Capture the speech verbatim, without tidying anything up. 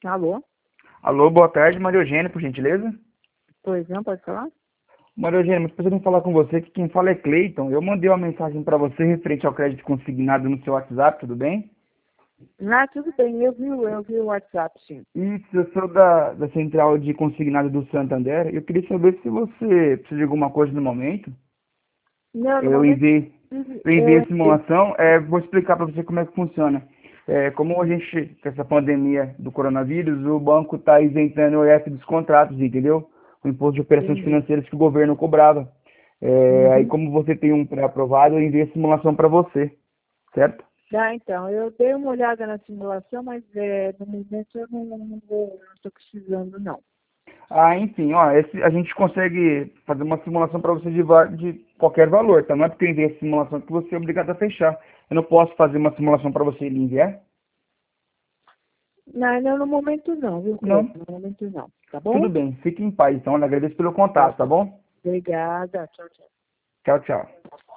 Alô? Alô, boa tarde, Maria Eugênia, por gentileza. Pois não, pode falar? Maria Eugênia, mas precisando falar com você que quem fala é Cleiton. Eu mandei uma mensagem para você referente ao crédito consignado no seu WhatsApp, tudo bem? Ah, tudo bem, eu vi, o- eu vi o WhatsApp, sim. Isso, eu sou da, da central de consignado do Santander. Eu queria saber se você precisa de alguma coisa no momento. Não, no Eu momento, enviei, eu enviei a é, é, simulação. É, vou explicar para você como é que funciona. É, como a gente, com essa pandemia do coronavírus, o banco está isentando o I F dos contratos, entendeu? O imposto de operações entendi. financeiras que o governo cobrava. É, aí, Uhum. como você tem um pré-aprovado, eu enviei a simulação para você, certo? Tá, então, eu dei uma olhada na simulação, mas é, no momento eu não não vou- não estou precisando, não. Ah, enfim, ó, esse, a gente consegue fazer uma simulação para você de, va- de qualquer valor, tá? Não é porque eu enviei a simulação que você é obrigado a fechar. Eu não posso fazer uma simulação para você e lhe enviar? Não, não, no momento não, viu, Não. Cleiton? No momento não, tá Tudo bom? bem, fique em paz, então. Eu agradeço pelo Tá contato, tá bom. bom? Obrigada, tchau, tchau. Tchau, tchau.